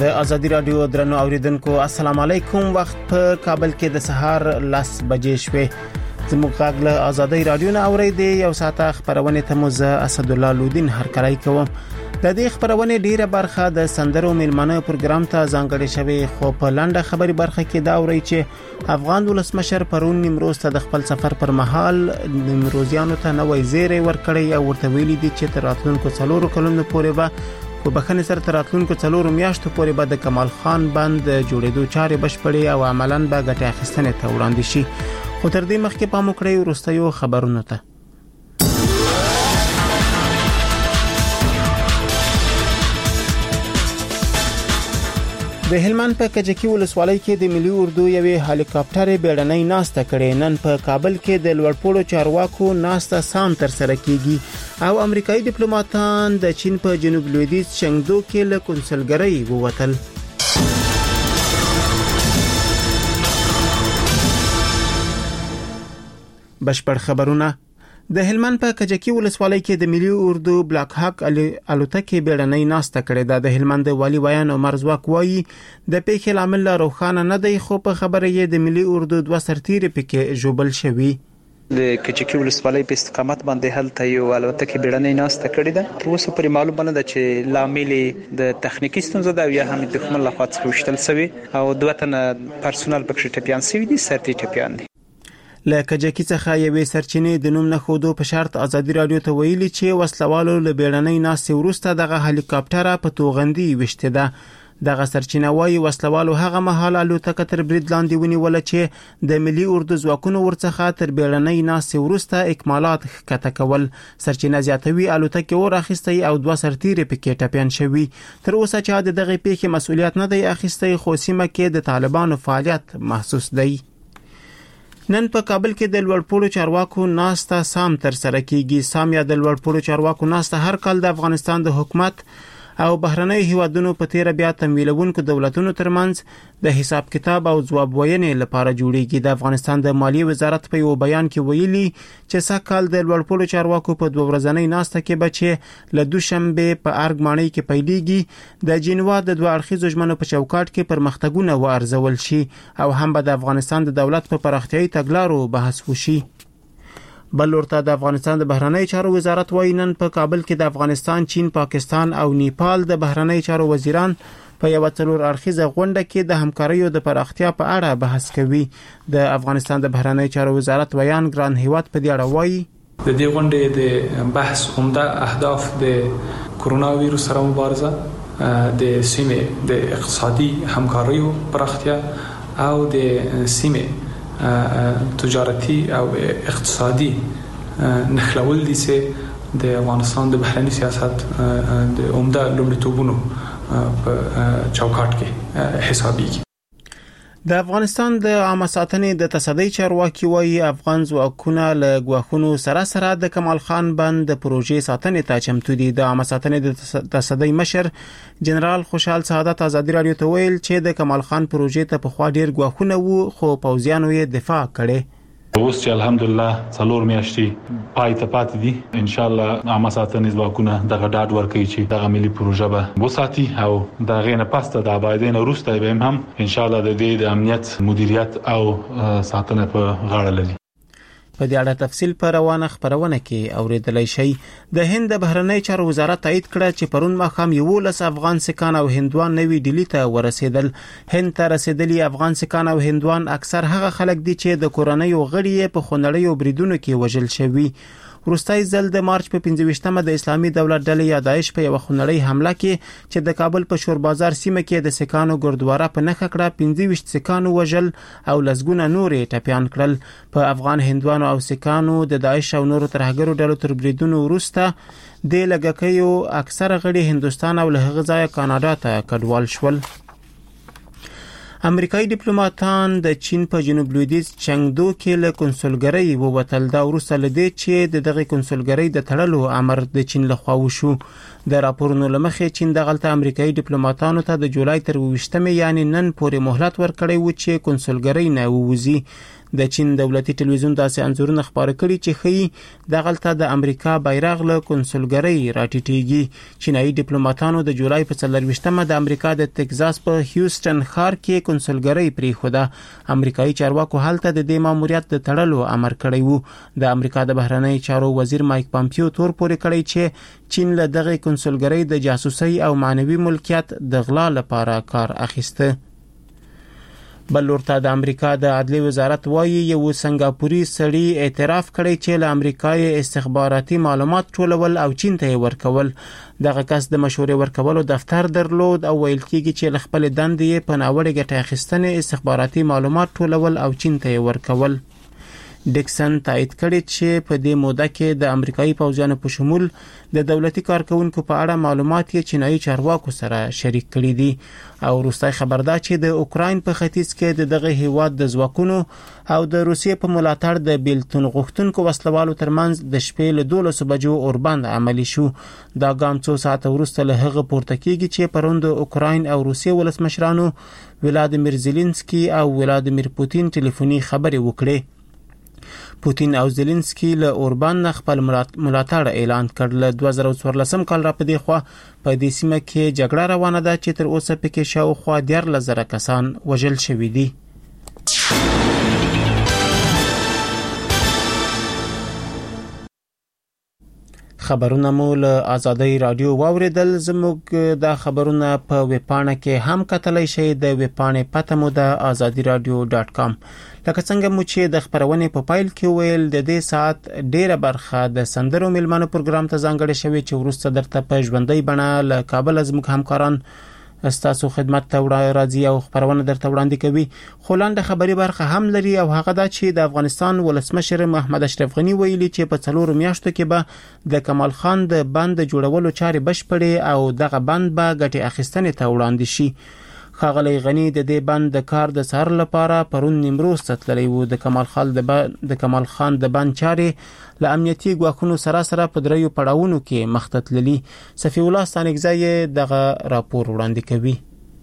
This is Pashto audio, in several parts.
د ازادي رادیو درنو اوریدونکو السلام علیکم. وخت په کابل کې د سهار 10 بجې شوه. زموږ غږ له ازادي رادیو نه اوریدي یو ساعت خبرونه ته مو اسد الله لودین هرکلی کوم. د دې خبرونه ډیره برخه د سندرو میلمانه پروګرام ته ځانګړې شوی، خو په لنډه خبري برخه کې دا اوري چې افغان ولسمشر پرون نیمروز ته د خپل سفر پر مهال نیمروزیانو ته نوې زیری ورکړی او ورته ویلي دي چې تر راتلونکو 4 کلونو پورې به په بخښنې سره تر راتلونکو 4 میاشتو پورې به د کمال خان بند جوړېدو چارې بشپړې او عملاً به ګټه اخیستنې ته وړاندې شي. خو تر دې مخکې پام وکړئ وروستیو خبرونو ته. د هلمند په کجکی ولسوالۍ کې د ملي اردو یوې هلیکاپټر بیړنۍ ناسته کړې. نن په کابل کې د لوړپوړو چارواکو ناسته سام تر سره کیږي او امریکایي ډیپلوماټان د چین په جنوب لویدیځ چنګدو کې له کنسولګرۍ ووتل. بشپړ خبرونه. د هلمند په کجکی ولسوالۍ کې د ملي اردو بلاک هاک الوتکې بیړنۍ ناسته کړې ده. د هلمند والی ویان عمر زواک وایي د پیښې لامل روښانه نه دی، خو په خبره یې د ملي اردو 2 سرتیري پکې جوبل شوی. د کچکی ولسوالۍ په استقامت باندې هلته یو الوتکه بیړنۍ ناسته کړې ده. تر اوسه پورې معلومه نه ده چې لامل د تخنیکی ستونزه ده یا هم د دښمن لخوا څخه وشتل شوی او دوه تنه پرسونل پکې ټپيان شوی دي، سرتي ټپيان دي. له کجکی څخه یوې سرچینې د نوم نه خودو په شرط ازادي رادیو ته ویلي چې وسلوالو له بیړنۍ ناستې وروسته دغه هلیکاپټر په توغندي وشته ده. دغه سرچینه وايي وسلوالو هغه مهال الوتکه تر برید لاندې ونیول چې د ملي اردو ځواکونو ورڅخه تر بیړنۍ ناستې وروسته اکمالات ښکته کول. سرچینه زیاتوي الوتکه ور اخیستي او 2 سرتیري پکې ټپيان شوي. تر اوسه چې دغه پیښې مسؤلیت نه دی اخیستی، خو سیمه کې د طالبانو فعالیت محسوس دی. نن په کابل کې د لوړپوړو چارواکو ناسته سام تر سره کیږي. سام یا د لوړپوړو چارواکو ناسته هر کال د افغانستان د حکومت او بهرنۍ هیوادونو په تیر بیا تمویلونکو دولتونو ترمنځ د حساب کتاب او ځواب وینې لپاره جوړیږي. د افغانستان د مالیې وزارت په یو بیان کې ویلي چې سږکال د لوړپوړو چارواکو په 2 ورځنۍ ناسته کې بچي له دوشنبه په ارګ ماڼۍ کې پیلېږي د جنوا د 2 اړخیزو ژمنو په چوکاټ کې پرمختګونه وارزول شي او هم به د افغانستان د دولت په پراختیايي تګلارو بحث وشي. بل ورته د افغانستان د بهرنی چارو وزارت وايي نن په کابل کې د افغانستان، چین، پاکستان او نیپال د بهرنی چارو وزیران په یو 4 اړخیزه غونډه کې د همکاریو د پراختیا په اړه بحث کوي. د افغانستان د بهرنی چارو وزارت ویان ګران هیواد په دې اړه وايي د دې غونډې د بحث عمده اهداف د کرونا ویروس سره مبارزه، د سیمې د اقتصادي همکاریو پراختیا او د سیمې تجارتی او اقتصادي نخلول دي چې د افغانستان د بهرنی سیاست د عمده لومړیتوبونو په چوکاټ کې حسابيږي. د افغانستان د عامه ساتنې د تصدۍ چارواکي وايي افغان ځواکونه له غواخونو سره د کمال خان بند د پروژې ساتنې ته چمتو دي. د عامه ساتنې د تصدۍ مشر جنرال خوشحال سعادت ازادي رادیو ته ویل چې د کمال خان پروژې ته په خوا ډیر غواخونه وو، خو پوځیانو یې دفاع کړي. اوس چې الحمدلله 4 میاشتې پای ته پاتې دي، ان شاء الله عامه ساتنې ځواکونه دغه ډاډ ورکوي چې دغه ملي پروژه به وساتي او د غینه پاسته د آبادین وروسته به هم ان شاء الله د دې د امنیت مدیریت او ساتنه په غاړه لري. په دې اړه تفصیل په روانه خبرونه کې اوریدلای شي. د هند د بهرنی چارو وزارت تایید کړ چې پرون ماښام 11 افغان سکان او هندوان نوي ډیلی ته ورسېدل. هند ته رسیدلي افغان سکان او هندوان اکثر هغه خلک دي چې د کورنۍ او غړي په خونړیو بریدونو کې وژل شوي. وروستي ځل د مارچ په 15مه د اسلامي دولت ډلې یا داعش په یو خونړی حمله کې چې د کابل په شور بازار سیمه کې د سکانو ګردواره په نخښه کړه 25 سکانو وژل او لسګونه نورې ټپيان کړل. په افغان هندوانو او سکانو د داعش او نورو ترهګرو ډلو تر بریدونو وروسته د لګکیو اکثر غړي هندستان او له هغه ځایه کاناډا ته کډوال شول. امریکایي ډیپلوماټان د چین په جنوب لویدیځ چنګدو کې له کنسولګرۍ ووتل. دا وروسته لدې چې دغه کنسولګرۍ د تړلو امر د چین لخوا وشو. د راپورونو لمخې چین دغلته امریکایي ډیپلوماټانو ته د جولای تر 20مې یعنی نن پورې مهلت ورکړی و چې کنسولګرۍ نه ووځي. د چین دولتي ټلویزیون داسې انځورونه خپاره کړي چې ښیي دغلته د امریکا بیرغ له کنسولګرۍ راټیټیږي. چینایي ډیپلوماټانو د جولای په 24مه د امریکا د ټکزاس په هیوستن ښار کې کنسولګرۍ پریښوده. امریکایي چارواکو هلته د دې ماموریت د تړلو امر کړی وو. د امریکا د بهرنی چارو وزیر مایک پامپیو تور پورې کړی چې چین له دغه کنسولګرۍ د جاسوسۍ او معنوي ملکیت د غلا لپاره کار اخیسته. بل ورته د امریکا د عدلیې وزارت وایي یو سنگاپوري سړي اعتراف کړی چې له امریکای استخباراتي معلومات ټولول او چین ته ورکول. دغه کس د مشورې ورکولو دفتر درلود او ویل کېږي چې له خپل دندې په ناوړه ګټه اخیستنې استخباراتي معلومات ټولول او چین ته ورکول. ډیکسن تایید کړی چې په دې موده کې د امریکایي پوځیانو په شمول د دولتي کارکونکو په اړه معلومات یې چینایي چارواکو سره شریک کړي دي. او وروستۍ خبر ده چې د اوکراین په ختیځ کې د دغه هیواد د ځواکونو او د روسیې په ملاتړ د بیلتون غوښتونکو وسلوالو ترمنځ د شپې له 12 بجو اوربند عملی شو. دا ګام څو ساعته وروسته له هغه پورته کیږي چې پرون د اوکراین او روسیې ولسمشرانو ولادیمیر زيلنسکي او ولادیمیر پوتین ټلیفوني خبرې وکړې. پوتین او زيلنسکي له اوربان خپل ملاتړ اعلان کړ. له 2014 کال را پدې خو په دې سیمه کې جګړه روانه ده چې تر اوسه پکې شاوخوا 14,000 کسان وژل شوي دي. خبرونه مو له آزادۍ رادیو واوریدل. زموږ د خبرونه په ویبپاڼه کې هم کتلای شئ. د ویبپاڼې پته مو د azadiradio.com. لکه څنګه مو چې د خبرونې په پایل کې ویل د دې ساعت ډیره برخه د سندرو ملمنو پروګرام ته ځانګړې شوې چې ورسته درته په ژوندۍ بڼه له کابل زموږ همکاران استاسو خدمت ته راځي او خبرونه درته وړاندې کوي. خو لاندې خبري برخه هم لري او هغه دا چې د افغانستان ولسمشر محمد اشرف غنی ویلي چې په 4 میاشتو کې به د کمال خان د بند جوړولو چارې بشپړې او دغه بند به ګټه اخیستنې ته وړاندې شي. ښاغلی غنی د دې بند د کار د سر لپاره پرون نیمروز ته تللی و. د کمال خان د بند چارې له امنیتي ګواښونو سره په دریو پړاوونو کې مخ ته تللي. صفی الله ستانکزی دغه راپور وړاندې کوي.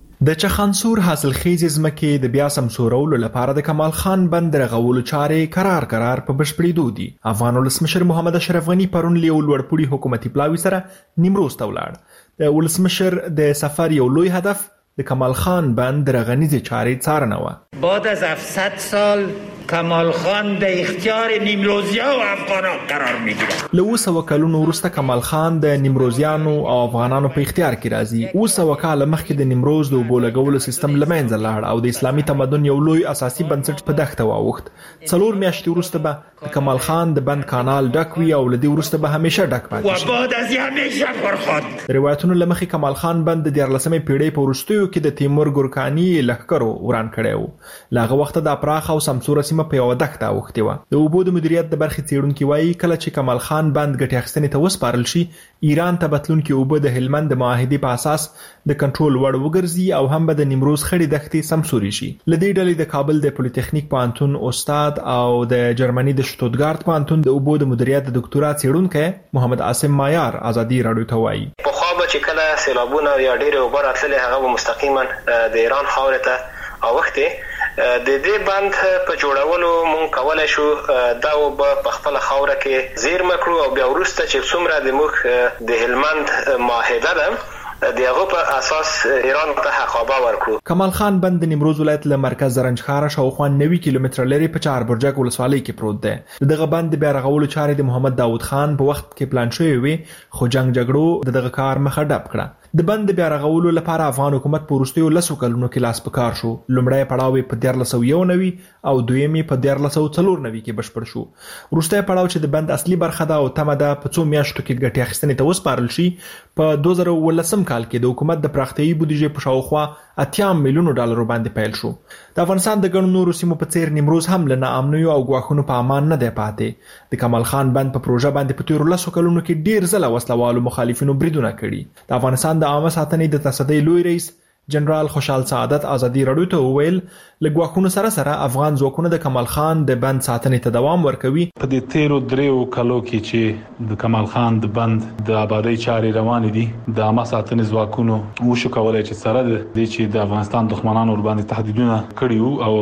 د چخانسور حاصلخیزې ځمکې د بیا سمسورولو لپاره د کمال خان بند رغولو چارې قرار په بشپړېدو دي. افغان ولسمشر محمد اشرف غنی پرون له لوړپوړي حکومتي پلاوي سره نیمروز ته ولاړ. د ولسمشر د سفر یو لوی هدف د کمال خان بند رغنیزې چارې څارنه و. بعد از 700 سال کمال خان د اختیار نیمروزیا او افغانان قرار میگیره. له 200 کلونو وروسته کمال خان د نیمروزیانو او افغانانو په اختیار کې راځي. 200 کال مخکې د نیمروز د اوبو لګولو سیستم له منځه لاړ او د اسلامي تمدن یو لوی اساسي بنسټ په دښته واوښت. 4 میاشتې وروسته به د کمال خان د بند کانال ډک وي او له دې وروسته به همیشه ډک پاتې شي. و بعد از همیشه پرخواد. روایتونو له مخې کمال خان بند د 14مې پیړۍ په وروستیو کې د تیمور ګورکاني لښکرو وران کړی و. لاغه وخت د پراخ او سمسوره سیمه په یو دښته وختي و. د اوبو د مدیریت د برخې څېړونکي وایي کله چې کمال خان بند ګټې اخیستنې ته وسپارل شي ایران ته بتلونکي اوبه د هلمند د معاهدې په اساس د کنټرول وړ وګرځي او هم به د نیمروز خړې دښتې سمسوري شي. له دې ډلې د کابل د پولیټیکنیک پوهنتون استاد او د جرمني د شتوتګارت پوهنتون د اوبو د مدیریت د دکتورا څېړونکی محمد عاصم مایار آزادي راډیو ته وایي په خو به چې کله سیلابونه یا ډېرې اوبه راتللې هغه مستقیما د ایران خاورې ته اوښتې. د دې بند په جوړولو مونږ کولای شو دا په خپل خاوره کې زیرمه کړو او بیا وروسته چې څومره د موږ د هلمند معاهده ده دغه په اساس ایران ته حقابه ورکړو. کمال خان بند د نیمروز ولایت له مرکز زرنج ښار شاوخوا 90 کیلومتره لري په چار برجک ولسوالۍ کې پروت دی. دغه بند د بیا رغولو چارې د محمد داود خان په وخت کې پلان شوې وي خو جنگ جګړو دغه کار مخه ډپ کړه. د بند بیا رغولو لپاره افغان حکومت په وروستیو 10 کلونو کې لاس په کار شو. لومړی پړاو په 1391 او دویمې په 1394 کې بشپړ شو. وروستی پړاو چې د بند اصلي برخه ده او تمه ده په 2 میاشتو کې ګټې اخیستنې ته وسپارل شي په 2019 کال کې د حکومت د پراختیایي بودیجې په شاوخوا 80 میلیونو ډالرو باندې پیل شو. د افغانستان د ګڼو نورو سیمو په څیر نیمروز هم له ناامنیو او ګواښونو په امان نه دی پاتې. د کمال خان بند په پروژه باندې په 13 کلونو کې ډیر ځله وسلوالو مخالفینو بریدونه کړي. د افغانستان د عامه ساتنې د تصدۍ لوی رئیس جنرال خوشحال سعادت آزادي راډیو ته وویل له ګواښونو سره افغان ځواکونه د کمال خان د بند ساتنې ته دوام ورکوي. په دې 13 کالو کې چې د کمال خان د بند د آبادی چارې روانې دي د عامه ساتنې ځواکونو وشو کولای چې سره د چې د افغانستان دښمنانو ور باندې تهدیدونه کړي او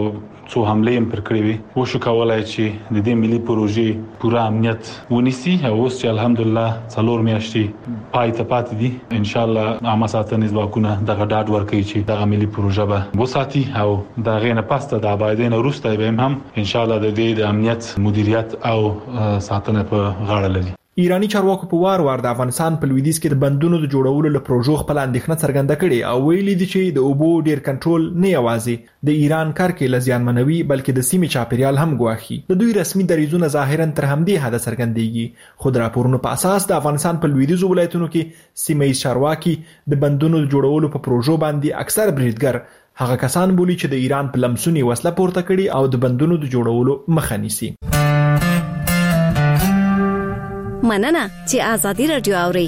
څو حمله هم پر کړې وي وشو کولای چې د دې ملي پروژې پوره امنیت ونیسي او اوس چې الحمدلله 4 میاشتې پای ته پاتې دي ان شاء الله عامه ساتنې ځواکونه دغه ډاډ ورکوي چې دغه ملي پروژه به وساتي او دغه نه پاسته د آبادین وروسته به هم ان شاء الله د دې د امنیت مدیریت او ساتنه په غاړه لري. ایرانی چارواکو په وار د افغانستان په لویدیځ کې د بندونو د جوړولو له پروژو خپل اندېښنه څرګنده کړې او ویلي دي چې د اوبو ډیر کنټرول نه یوازې د ایران کارکې لزیانمنوي بلکې د سیمې چاپیریال هم ګواښي. د دوی رسمي دریځونه ظاهرا تر همدې حد څرګندېږي خو د راپورونو په اساس د افغانستان په لویدیځو ولایتونو کې سیمې چارواکي د بندونو د جوړولو په پروژو باندې اکثر بریدګر هغه کسان بولي چې د ایران په لمسونی وسله پورته کړي او د بندونو د جوړولو مخه نیسي. مننه چې آزادی رادیو اوري.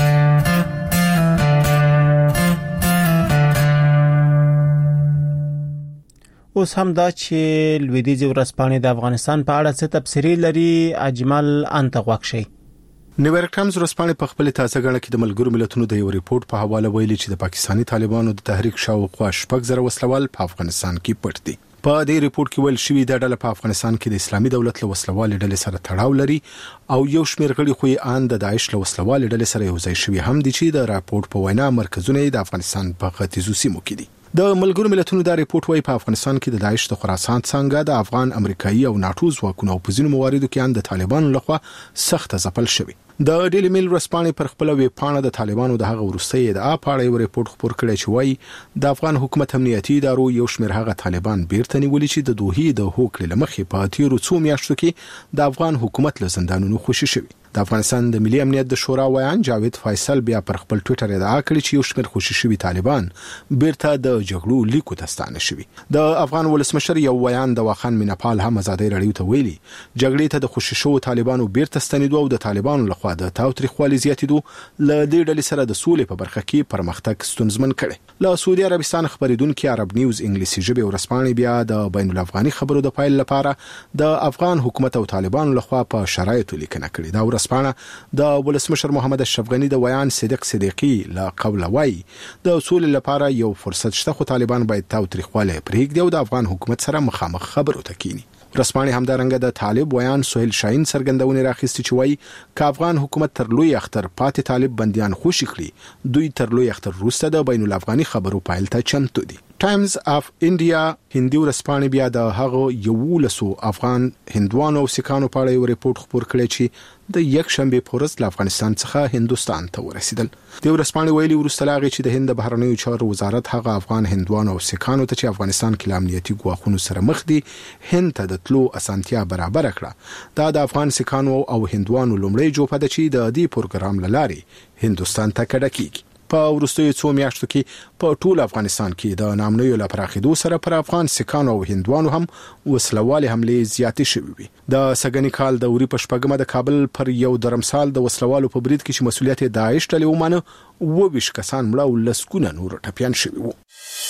اوس هم دا چې لویدیځ ورځپاڼې د افغانستان په اړه څه تبصرې لري اجمل انت غوښشي. نیویارک ټایمز ورځپاڼې په خپل تازه غړ کې د ملګرو ملتونو د یو ریپورت په حواله ویلي چې د پاکستانی طالبانو د تحریک شاوخوا 6,000 وسلوال په افغانستان کې پټ دي. په دې ریپورت کې ویل شوی د ډله په افغانستان کې د اسلامي دولت له وسلوال ډلې سره تړاو لري او یو شمېر غړي خو ان د داعش له وسلوال ډلې سره یو ځای شوی هم دي چې د راپورټ په وینا مرکزونه د افغانستان په ختیځو سیمو کې دي. د ملګرو ملتونو دا ریپورت وايي په افغانستان کې د داعش د خراسان څنګه د افغان امریکایي او ناتو ځواکونو په ځینو مواردو کې د طالبانو لخوا سخت ځپل شوی. د ډیلی میل ورځپاڼې پر خپل ویب پاڼه د طالبانو د هغه وروستي ادعا په اړه یو ریپورت خپور کړی چې وايي د افغان حکومت امنیتي ادارو یو شمېر هغه طالبان بیرته نیولي چې د دوحې د هوکړې لمخې په تیرو څو میاشتو کې د افغان حکومت له زندانونو خوشي شوی. د افغانستان د ملي امنیت د شورا ویان جاوید فیصل بیا پر خپل ټوئیټر ادعا کړې چې یو شمېر خوشي شوی طالبان بیرته د جګړو لیکو ته ستانه شوی. د افغان ولسمشر یو ویان د واخان مینپال هم ازادي رادیو ته ویلي جګړې ته د خوشي شو طالبانو بیرته ستنیدو او د طالبانو لخوا د تاوتریخوالي زیاتیدو ل دې ډلې سره د سولې په برخه کې پرمختګ ستونزمن کړي. له سعودي عربستان خبرېدونکو عرب نیوز انګلیسي ژبه ورځپاڼې بیا د بین الافغاني خبرو د پایل لپاره د افغان حکومت او طالبانو لخوا په شرایطو لیکنه کړې. دا ورځپاڼه د ولسمشر محمد اشرف غنی د ویان صدیق صدیقی لا قول وای د اصول لپاره یو فرصت شته خو طالبان باید تاوتریخواله پرېږدي او د افغان حکومت سره مخامخ خبرو ته کینی. رسمانه همدارنګه د طالب ویان سهیل شاهین سرګندونه راخستي چې وای ک افغان حکومت تر لوی اختر پاتې طالب بنديان خوشی کړي دوی تر لوی اختر وروسته د بین الافغاني خبرو پایل ته چمتو دي. ټایمز اف انډیا هندي ورځپاڼې بیا د هغه یو لسو افغان هندوانو او سکانو په اړه یو ریپورت خپور کړی چې د یک شنبه په ورځ له افغانستان څخه هندوستان ته ورسېدل. د ورځپاڼې ویلي وروسته لاغي چې د هند بهرنیو چارو وزارت هغه افغان هندوانو او سکانو ته چې افغانستان کې امنیتي ګواښونو سره مخ دي هند ته د تلو اسانتیا برابر کړه. دا د افغان سکانو او هندوانو لومړی جوپه ده چې د دې پروګرام لاري هندوستان ته کډه کیږي. په ورستیو څو میاشتو کې په ټول افغانستان کې د نامنوي لپاره سره پر افغان سکانو او هندوانو هم وسلواله حمله زیاتې شوې وي. د سګنی کال د اوري په شپږمه د کابل پر یو درمسال د وسلوالو په برید کې چې مسولیت داعش ډلې ومانه و 20 کسان مړه او لسګونه نور ټپيان شوي وو.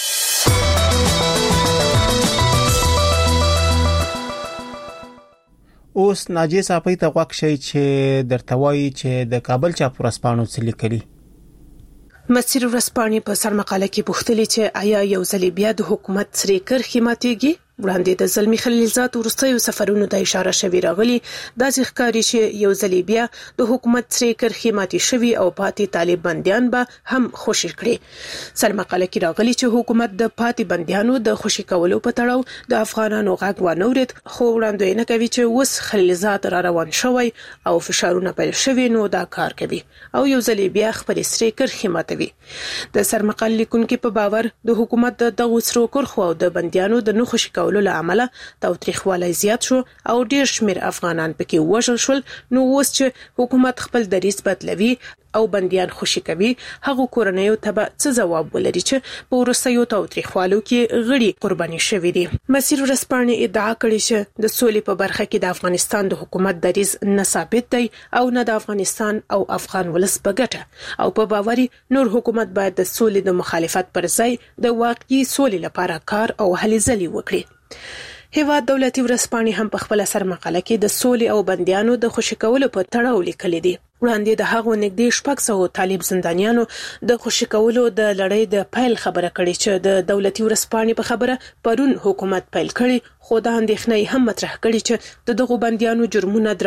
اوس ناجی صاحب ته غوښ شي چې درتوي چې د کابل چاپ ورځپاڼو څخه لیکلي مسیر ورځپاڼې په سرمقاله کې پوښتلې چې آیا یو ځل بیا د حکومت سری کرخي ماتېږي وړاندې د زلمی خلیلزاد ورستیو سفرونو ته اشاره شوی راغلی د ځخکاري چې یو ځل بیا د حکومت سری کرخي ماتې شوی او پاتې طالب بنديان به هم خوشی کړي. سرمقاله کې راغلی چې حکومت د پاتې بنديانو د خوشی کولو په تړاو د افغانانو غږ ونورید خو وړاندوینه کوي چې اوس خلیلزاد را روان شوی او فشارونه پیل شوی نو دا کار کوي او یو ځل بیا خپل سری کرخي ماتوي. د سرمقاله لیکونکو په باور د حکومت دغه سرو کرخو او د بنديانو د نو خوشی کولو له عمله تاوتریخوالی زیات شو او ډیر شمیر افغانان پکې وژل شول. نو اوس چې حکومت خپل دریځ بدلوي او بنديان خوشي کوي هغه کورنیو ته به څه ځواب ولري چې په ورستیو تاوتریخوالو کې غړي قرباني شوي دي. مسیر ورځپاڼې ادعا کړې چې د سولې په برخه کې د افغانستان د حکومت دریځ نه ثابت دی او نه د افغانستان او افغان ولس په ګټه او په باوري نور حکومت باید د سولې د مخالفت پر ځای د واقعي سولې لپاره کار او هلې ځلې وکړي. هیواد دولتي ورځپاڼې هم په خپل سرمقاله کې د سولې او بنديانو د خوشي کولو په تړاو لیکلي دي. وړاندې د هغو نږدې 600 طالب زندانیانو د خوشي کولو د لړۍ د پیل خبره کړې چې د دولتي ورځپاڼې په خبره پرون حکومت پیل کړي، خو د اندېښنې هم مطرح کړي چې دغه بنديانو جرمونه